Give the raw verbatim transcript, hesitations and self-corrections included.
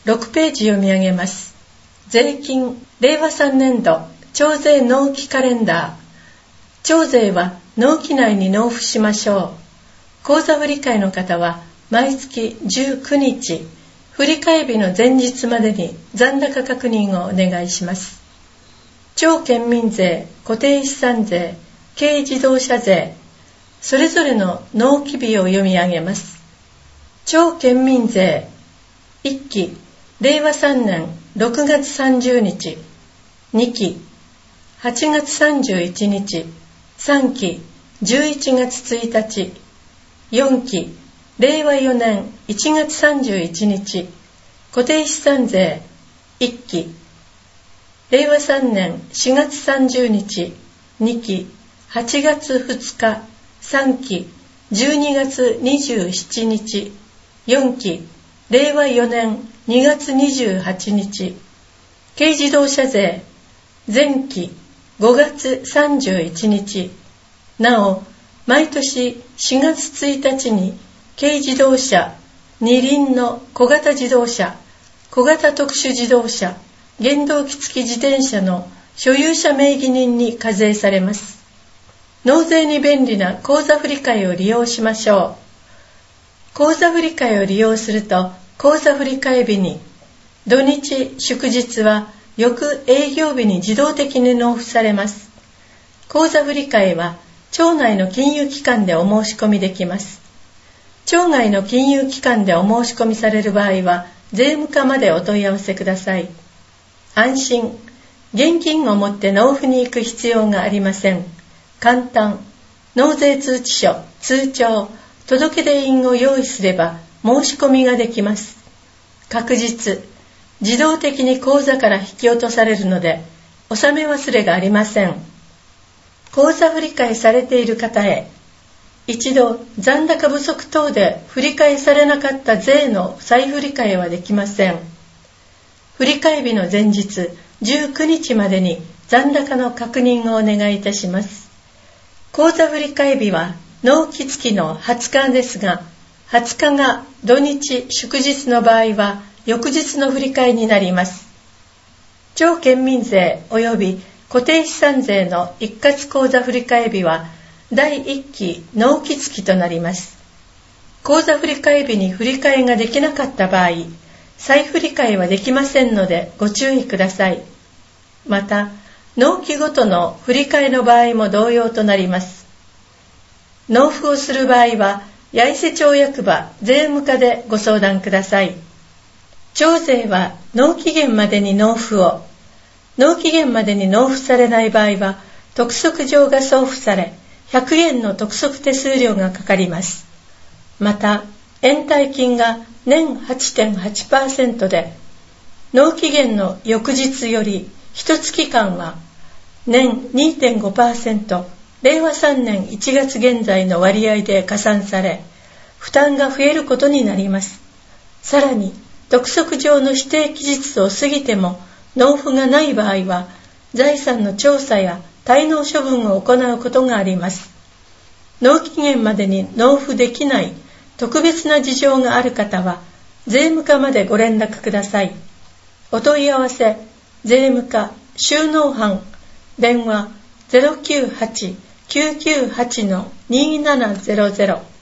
ろくページ読み上げます。税金れいわさんねんど徴税納期カレンダー。徴税は納期内に納付しましょう。口座振替の方は毎月じゅうくにち、振替日の前日までに残高確認をお願いします。町県民税、固定資産税、軽自動車税、それぞれの納期日を読み上げます。町県民税いっきれいわさんねんろくがつさんじゅうにち、にきはちがつさんじゅういちにち、さんきじゅういちがつついたち、よんきれいわよねんいちがつさんじゅういちにち、固定資産税いっきれいわさんねんしがつさんじゅうにち、にきはちがつふつか、さんきじゅうにがつにじゅうしちにち、よんきれいわよねんにがつにじゅうはちにち、軽自動車税前期ごがつさんじゅういちにち。なお毎年しがつついたちに軽自動車、二輪の小型自動車、小型特殊自動車、原動機付き自転車の所有者名義人に課税されます。納税に便利な口座振替を利用しましょう。口座振替を利用すると、口座振替日に土日祝日は翌営業日に自動的に納付されます。口座振替は町内の金融機関でお申し込みできます。町外の金融機関でお申し込みされる場合は税務課までお問い合わせください。安心、現金を持って納付に行く必要がありません。簡単、納税通知書、通帳、届出印を用意すれば申し込みができます。確実、自動的に口座から引き落とされるので、納め忘れがありません。口座振替されている方へ、一度残高不足等で振り替えされなかった税の再振り替えはできません。振替日の前日じゅうくにちまでに残高の確認をお願いいたします。口座振替日は納期付のはつかですが、はつかが土日祝日の場合は翌日の振り替えになります。町県民税及び固定資産税の一括口座振替日はだいいっき納期付となります。口座振替日に振り替えができなかった場合、再振り替えはできませんのでご注意ください。また、納期ごとの振り替えの場合も同様となります。納付をする場合は、八重瀬町役場税務課でご相談ください。町税は納期限までに納付を、納期限までに納付されない場合は、督促状が送付され、ひゃくえんの督促手数料がかかります。また、延滞金が年 はちてんはちパーセント で、納期限の翌日よりいちがつかんは年 にてんごパーセント、れいわさんねんいちがつ現在の割合で加算され、負担が増えることになります。さらに、督促状の指定期日を過ぎても納付がない場合は、財産の調査や滞納処分を行うことがあります。納期限までに納付できない特別な事情がある方は、税務課までご連絡ください。お問い合わせ、税務課収納班、電話 ゼロきゅうはち きゅうきゅうはち にーななゼロゼロ